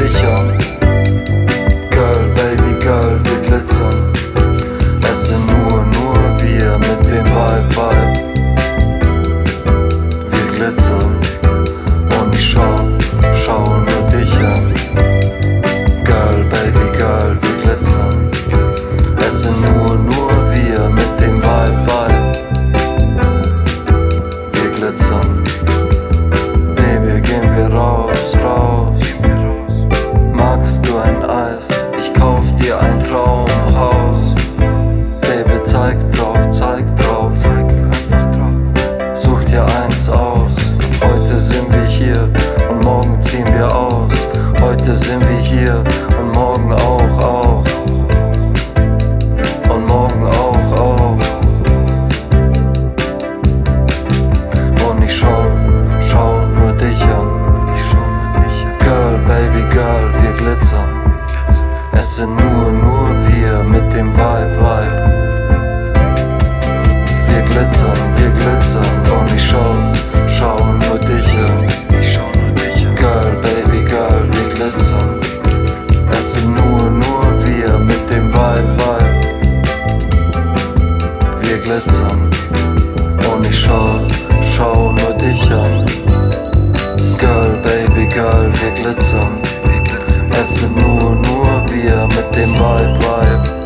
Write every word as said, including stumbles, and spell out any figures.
dich an. Girl, Baby Girl, wir glitzern. Es sind nur, nur wir mit dem Vibe, Vibe. Wir glitzern und ich schau, schau nur dich an. Girl, Baby Girl, wir glitzern. Es sind nur, nur wir mit dem Vibe, Vibe. Wir glitzern. Baby, gehen wir raus, raus. Magst du ein Eis? Ich kauf dir ein Traumhaus. Baby, zeig drauf, zeig drauf. Such dir eins aus. Heute sind wir hier und morgen ziehen wir aus. Heute sind wir hier und morgen auch, auch. Und morgen auch, auch. Und ich schau, schau nur dich an. Girl, Baby Girl, wir glitzern. Es sind nur, nur wir mit dem Vibe, Vibe. Wir glitzern, wir glitzern und ich schau, schau nur dich an. Girl, Baby Girl, wir glitzern. Es sind nur, nur wir mit dem Vibe, Vibe. Wir glitzern und ich schau, schau nur dich an. Girl, Baby Girl, wir glitzern. Es sind nur, nur wir mit dem Vibe, Vibe.